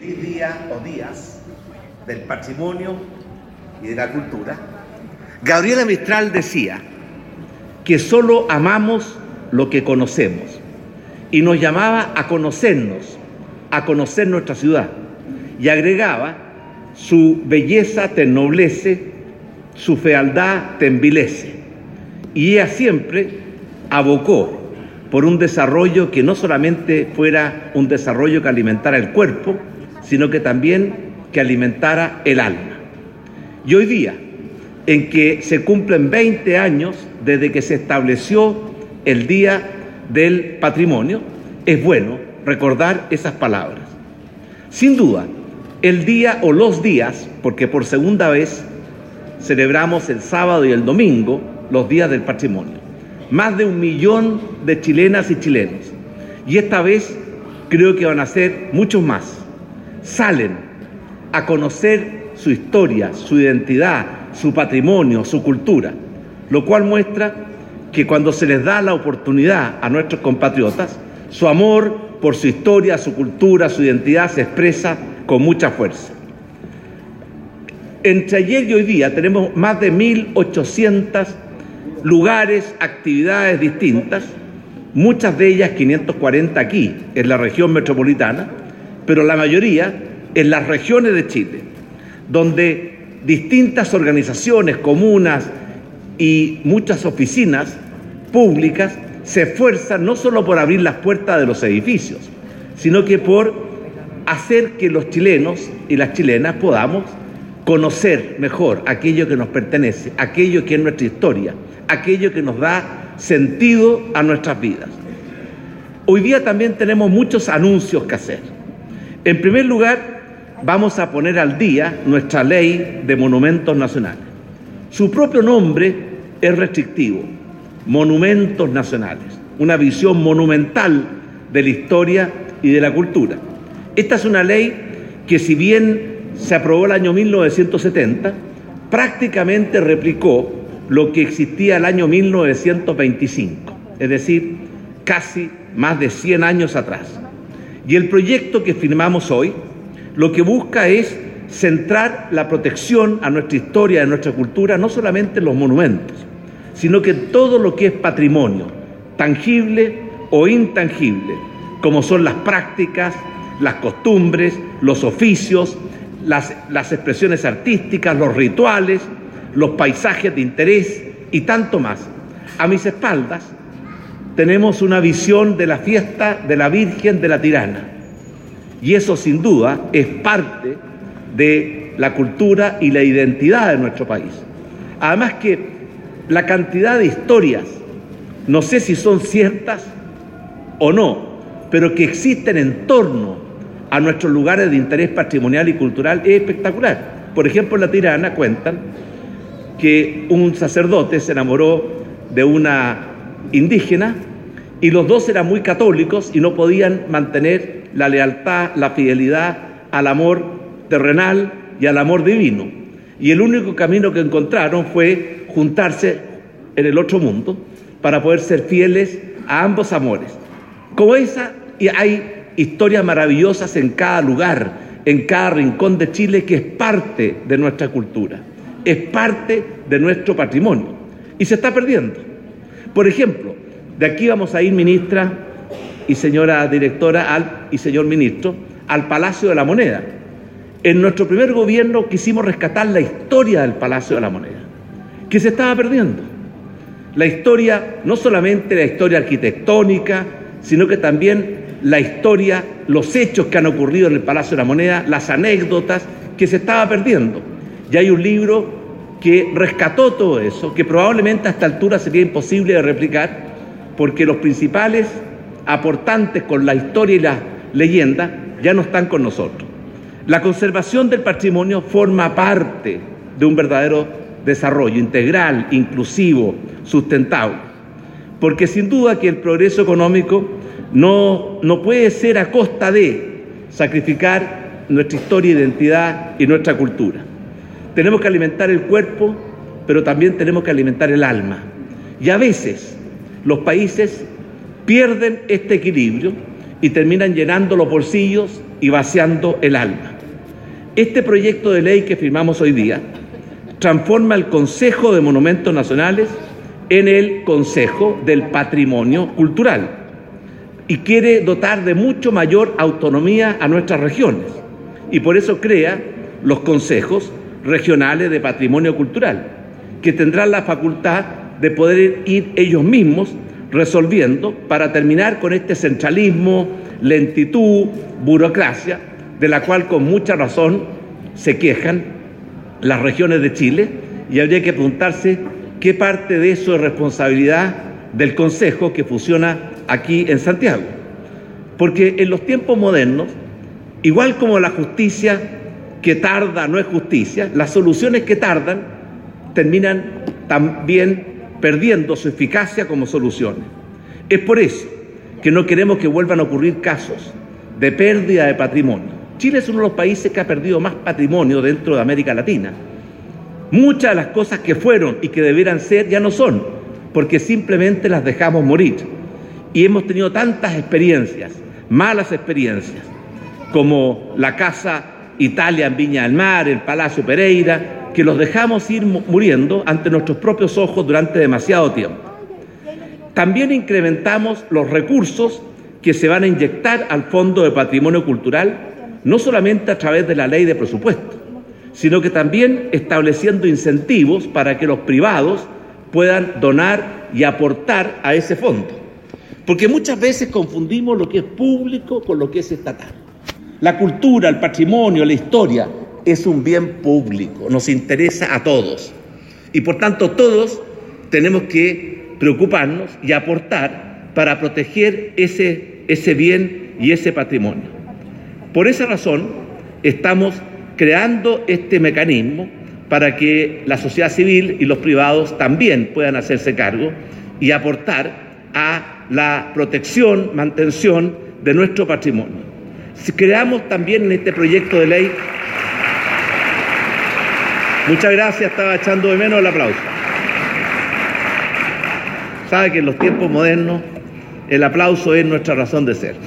día o días del patrimonio y de la cultura, Gabriela Mistral decía que solo amamos lo que conocemos y nos llamaba a conocernos, a conocer nuestra ciudad, y agregaba: su belleza te ennoblece, su fealdad te envilece. Y ella siempre abocó por un desarrollo que no solamente fuera un desarrollo que alimentara el cuerpo, sino que también que alimentara el alma. Y hoy día, en que se cumplen 20 años desde que se estableció el Día del Patrimonio, es bueno recordar esas palabras. Sin duda, el día o los días, porque por segunda vez celebramos el sábado y el domingo los días del patrimonio. Más de 1 millón de chilenas y chilenos. Y esta vez creo que van a ser muchos más. Salen a conocer su historia, su identidad, su patrimonio, su cultura, lo cual muestra que cuando se les da la oportunidad a nuestros compatriotas, su amor por su historia, su cultura, su identidad se expresa con mucha fuerza. Entre ayer y hoy día tenemos más de 1.800 lugares, actividades distintas, muchas de ellas 540 aquí, en la región metropolitana, pero la mayoría en las regiones de Chile, donde distintas organizaciones, comunas y muchas oficinas públicas se esfuerzan no solo por abrir las puertas de los edificios, sino que por hacer que los chilenos y las chilenas podamos conocer mejor aquello que nos pertenece, aquello que es nuestra historia, aquello que nos da sentido a nuestras vidas. Hoy día también tenemos muchos anuncios que hacer. En primer lugar, vamos a poner al día nuestra ley de monumentos nacionales. Su propio nombre es restrictivo: monumentos nacionales, una visión monumental de la historia y de la cultura. Esta es una ley que, si bien se aprobó el año 1970, prácticamente replicó lo que existía el año 1925, es decir, casi más de 100 años atrás. Y el proyecto que firmamos hoy lo que busca es centrar la protección a nuestra historia, a nuestra cultura, no solamente en los monumentos, sino que en todo lo que es patrimonio, tangible o intangible, como son las prácticas, las costumbres, los oficios, las expresiones artísticas, los rituales, los paisajes de interés y tanto más. A mis espaldas tenemos una visión de la fiesta de la Virgen de la Tirana, y eso sin duda es parte de la cultura y la identidad de nuestro país. Además que la cantidad de historias, no sé si son ciertas o no, pero que existen en torno a nuestros lugares de interés patrimonial y cultural es espectacular. Por ejemplo, en la Tirana cuentan que un sacerdote se enamoró de una indígena y los dos eran muy católicos y no podían mantener la lealtad, la fidelidad al amor terrenal y al amor divino. Y el único camino que encontraron fue juntarse en el otro mundo para poder ser fieles a ambos amores. Como esa, y hay historias maravillosas en cada lugar, en cada rincón de Chile, que es parte de nuestra cultura, es parte de nuestro patrimonio y se está perdiendo. Por ejemplo, de aquí vamos a ir, ministra y señora directora y señor ministro, al Palacio de la Moneda. En nuestro primer gobierno quisimos rescatar la historia del Palacio de la Moneda, que se estaba perdiendo. La historia, no solamente la historia arquitectónica, sino que también la historia, los hechos que han ocurrido en el Palacio de la Moneda, las anécdotas, que se estaba perdiendo. Y hay un libro que rescató todo eso, que probablemente a esta altura sería imposible de replicar, porque los principales aportantes con la historia y la leyenda ya no están con nosotros. La conservación del patrimonio forma parte de un verdadero desarrollo integral, inclusivo, sustentable, porque sin duda que el progreso económico no puede ser a costa de sacrificar nuestra historia, identidad y nuestra cultura. Tenemos que alimentar el cuerpo, pero también tenemos que alimentar el alma. Y a veces los países pierden este equilibrio y terminan llenando los bolsillos y vaciando el alma. Este proyecto de ley que firmamos hoy día transforma el Consejo de Monumentos Nacionales en el Consejo del Patrimonio Cultural y quiere dotar de mucho mayor autonomía a nuestras regiones, y por eso crea los consejos regionales de patrimonio cultural, que tendrán la facultad de poder ir ellos mismos resolviendo para terminar con este centralismo, lentitud, burocracia, de la cual con mucha razón se quejan las regiones de Chile, y habría que preguntarse qué parte de eso es responsabilidad del Consejo que funciona aquí en Santiago. Porque en los tiempos modernos, igual como la justicia que tarda no es justicia, las soluciones que tardan terminan también perdiendo su eficacia como soluciones. Es por eso que no queremos que vuelvan a ocurrir casos de pérdida de patrimonio. Chile es uno de los países que ha perdido más patrimonio dentro de América Latina. Muchas de las cosas que fueron y que debieran ser ya no son, porque simplemente las dejamos morir. Y hemos tenido tantas experiencias, malas experiencias, como la Casa Italia en Viña del Mar, el Palacio Pereira, que los dejamos ir muriendo ante nuestros propios ojos durante demasiado tiempo. También incrementamos los recursos que se van a inyectar al Fondo de Patrimonio Cultural, no solamente a través de la ley de presupuesto, sino que también estableciendo incentivos para que los privados puedan donar y aportar a ese fondo. Porque muchas veces confundimos lo que es público con lo que es estatal. La cultura, el patrimonio, la historia es un bien público, nos interesa a todos. Y por tanto todos tenemos que preocuparnos y aportar para proteger ese bien y ese patrimonio. Por esa razón estamos creando este mecanismo para que la sociedad civil y los privados también puedan hacerse cargo y aportar a la protección, mantención de nuestro patrimonio. Creamos también en este proyecto de ley... Muchas gracias, estaba echando de menos el aplauso. Sabe que en los tiempos modernos el aplauso es nuestra razón de ser.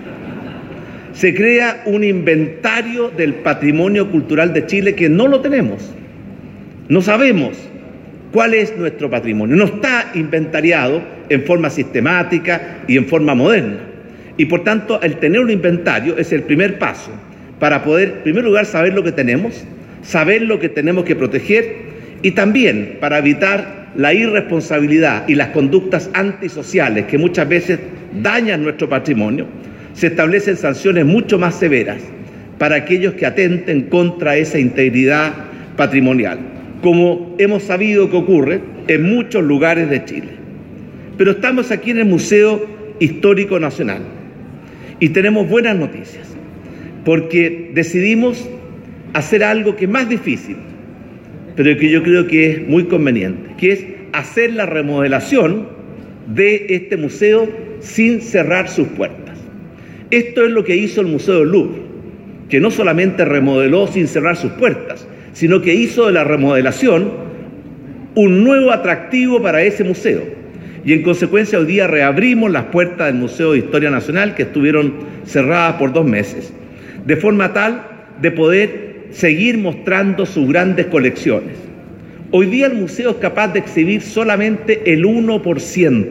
Se crea un inventario del patrimonio cultural de Chile que no lo tenemos. No sabemos cuál es nuestro patrimonio. No está inventariado en forma sistemática y en forma moderna. Y por tanto, el tener un inventario es el primer paso para poder, en primer lugar, saber lo que tenemos, saber lo que tenemos que proteger y también para evitar la irresponsabilidad y las conductas antisociales que muchas veces dañan nuestro patrimonio. Se establecen sanciones mucho más severas para aquellos que atenten contra esa integridad patrimonial, como hemos sabido que ocurre en muchos lugares de Chile. Pero estamos aquí en el Museo Histórico Nacional y tenemos buenas noticias, porque decidimos hacer algo que es más difícil, pero que yo creo que es muy conveniente, que es hacer la remodelación de este museo sin cerrar sus puertas. Esto es lo que hizo el Museo del Louvre, que no solamente remodeló sin cerrar sus puertas, sino que hizo de la remodelación un nuevo atractivo para ese museo. Y en consecuencia hoy día reabrimos las puertas del Museo de Historia Nacional, que estuvieron cerradas por 2 meses, de forma tal de poder seguir mostrando sus grandes colecciones. Hoy día el museo es capaz de exhibir solamente el 1%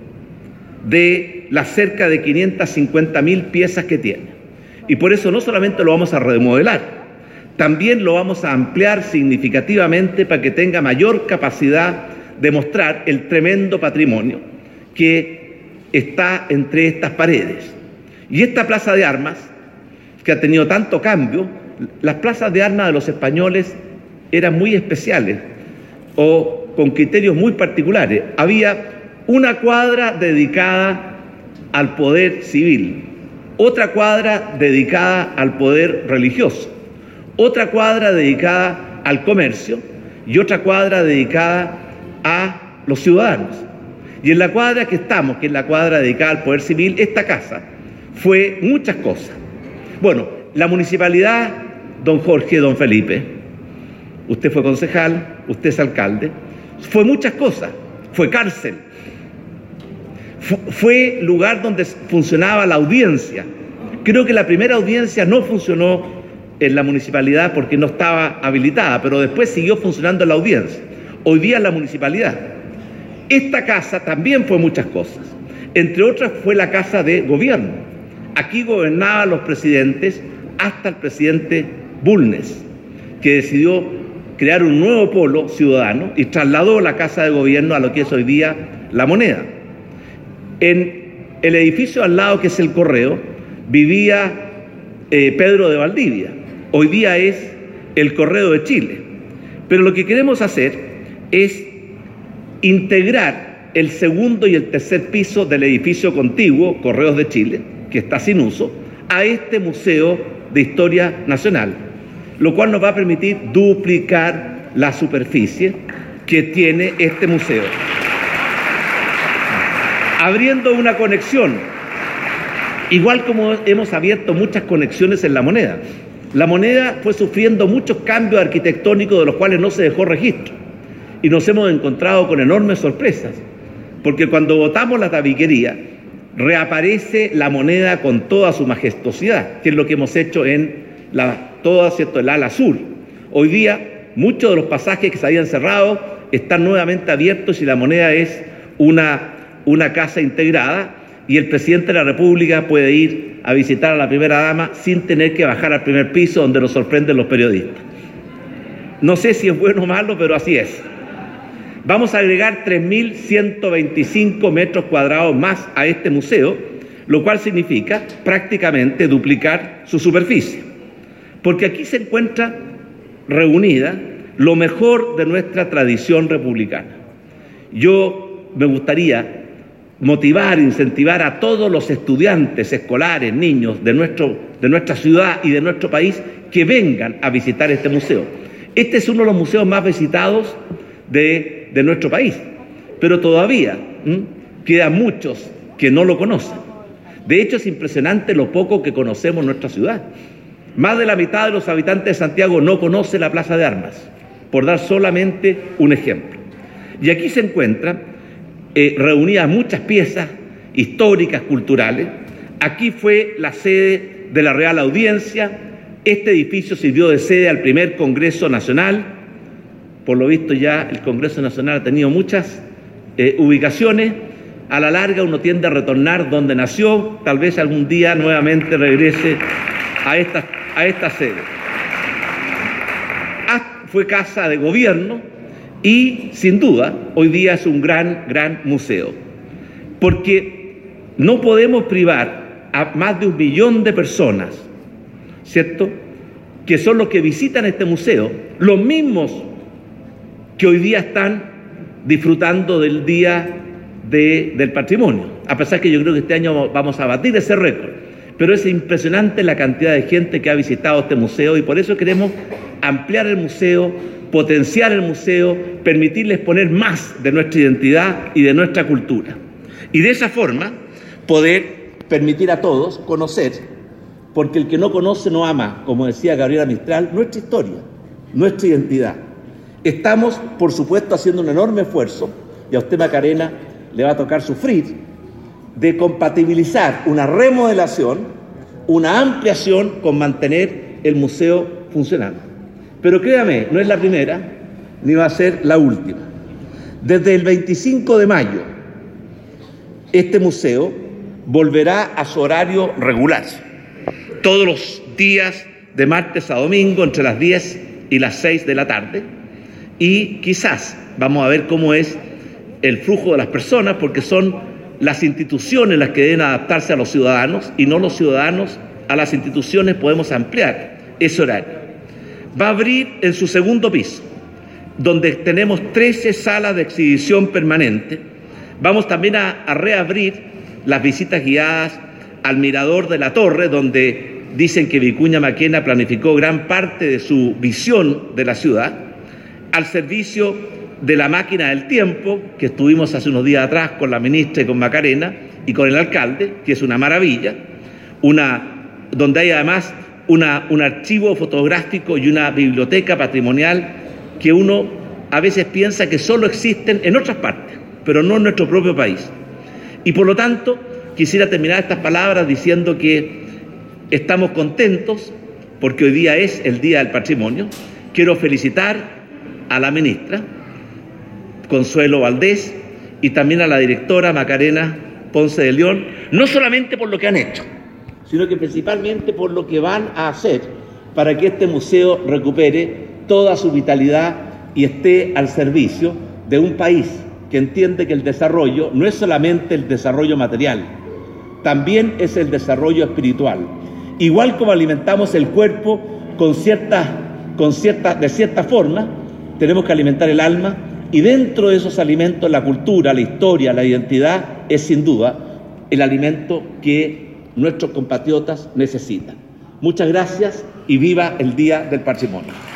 de las cerca de 550.000 piezas que tiene. Y por eso no solamente lo vamos a remodelar, también lo vamos a ampliar significativamente para que tenga mayor capacidad de mostrar el tremendo patrimonio que está entre estas paredes. Y esta plaza de armas, que ha tenido tanto cambio, las plazas de armas de los españoles eran muy especiales o con criterios muy particulares. Había una cuadra dedicada al poder civil, otra cuadra dedicada al poder religioso, otra cuadra dedicada al comercio y otra cuadra dedicada a los ciudadanos. Y en la cuadra que estamos, que es la cuadra dedicada al poder civil, esta casa fue muchas cosas. Bueno, la municipalidad, don Jorge, don Felipe, usted fue concejal, usted es alcalde, fue muchas cosas, fue cárcel, Fue lugar donde funcionaba la audiencia. Creo que la primera audiencia no funcionó en la municipalidad porque no estaba habilitada, pero después siguió funcionando la audiencia. Hoy día es la municipalidad. Esta casa también fue muchas cosas. Entre otras fue la casa de gobierno. Aquí gobernaban los presidentes hasta el presidente Bulnes, que decidió crear un nuevo polo ciudadano y trasladó la casa de gobierno a lo que es hoy día La Moneda. En el edificio al lado, que es el Correo, vivía Pedro de Valdivia. Hoy día es el Correo de Chile. Pero lo que queremos hacer es integrar el segundo y el tercer piso del edificio contiguo, Correos de Chile, que está sin uso, a este Museo de Historia Nacional, lo cual nos va a permitir duplicar la superficie que tiene este museo, abriendo una conexión, igual como hemos abierto muchas conexiones en La Moneda. La Moneda fue sufriendo muchos cambios arquitectónicos de los cuales no se dejó registro, y nos hemos encontrado con enormes sorpresas, porque cuando botamos la tabiquería, reaparece La Moneda con toda su majestuosidad, que es lo que hemos hecho en el ala sur. Hoy día, muchos de los pasajes que se habían cerrado están nuevamente abiertos y La Moneda es una casa integrada, y el presidente de la República puede ir a visitar a la primera dama sin tener que bajar al primer piso donde nos sorprenden los periodistas. No sé si es bueno o malo, pero así es. Vamos a agregar 3.125 metros cuadrados más a este museo, lo cual significa prácticamente duplicar su superficie. Porque aquí se encuentra reunida lo mejor de nuestra tradición republicana. Yo me gustaría motivar, incentivar a todos los estudiantes escolares, niños de nuestra ciudad y de nuestro país que vengan a visitar este museo. Este es uno de los museos más visitados de nuestro país, pero todavía quedan muchos que no lo conocen. De hecho, es impresionante lo poco que conocemos nuestra ciudad. Más de la mitad de los habitantes de Santiago no conoce la Plaza de Armas, por dar solamente un ejemplo. Y aquí se encuentran reunidas muchas piezas históricas, culturales. Aquí fue la sede de la Real Audiencia. Este edificio sirvió de sede al primer Congreso Nacional. Por lo visto ya el Congreso Nacional ha tenido muchas ubicaciones. A la larga uno tiende a retornar donde nació. Tal vez algún día nuevamente regrese a esta sede. Fue casa de gobierno y sin duda hoy día es un gran museo. Porque no podemos privar a más de 1 millón de personas, ¿cierto?, que son los que visitan este museo, los mismos que hoy día están disfrutando del Día del Patrimonio, a pesar que yo creo que este año vamos a batir ese récord, pero es impresionante la cantidad de gente que ha visitado este museo y por eso queremos ampliar el museo, potenciar el museo, permitirles poner más de nuestra identidad y de nuestra cultura. Y de esa forma poder permitir a todos conocer, porque el que no conoce no ama, como decía Gabriela Mistral, nuestra historia, nuestra identidad. Estamos, por supuesto, haciendo un enorme esfuerzo, y a usted, Macarena, le va a tocar sufrir, de compatibilizar una remodelación, una ampliación con mantener el museo funcionando. Pero créame, no es la primera, ni va a ser la última. Desde el 25 de mayo, este museo volverá a su horario regular, todos los días de martes a domingo, entre las 10 y las 6 de la tarde, y quizás vamos a ver cómo es el flujo de las personas, porque son las instituciones las que deben adaptarse a los ciudadanos y no los ciudadanos a las instituciones. Podemos ampliar ese horario. Va a abrir en su segundo piso, donde tenemos 13 salas de exhibición permanente. Vamos también a reabrir las visitas guiadas al mirador de la torre, donde dicen que Vicuña Maquena planificó gran parte de su visión de la ciudad, al servicio de la máquina del tiempo, que estuvimos hace unos días atrás con la ministra y con Macarena y con el alcalde, que es una maravilla, donde hay además un archivo fotográfico y una biblioteca patrimonial que uno a veces piensa que solo existen en otras partes, pero no en nuestro propio país. Y por lo tanto, quisiera terminar estas palabras diciendo que estamos contentos porque hoy día es el Día del Patrimonio. Quiero felicitar a la ministra Consuelo Valdés y también a la directora Macarena Ponce de León, no solamente por lo que han hecho, sino que principalmente por lo que van a hacer para que este museo recupere toda su vitalidad y esté al servicio de un país que entiende que el desarrollo no es solamente el desarrollo material, también es el desarrollo espiritual. Igual como alimentamos el cuerpo de cierta forma, tenemos que alimentar el alma, y dentro de esos alimentos la cultura, la historia, la identidad es sin duda el alimento que nuestros compatriotas necesitan. Muchas gracias y viva el Día del Patrimonio.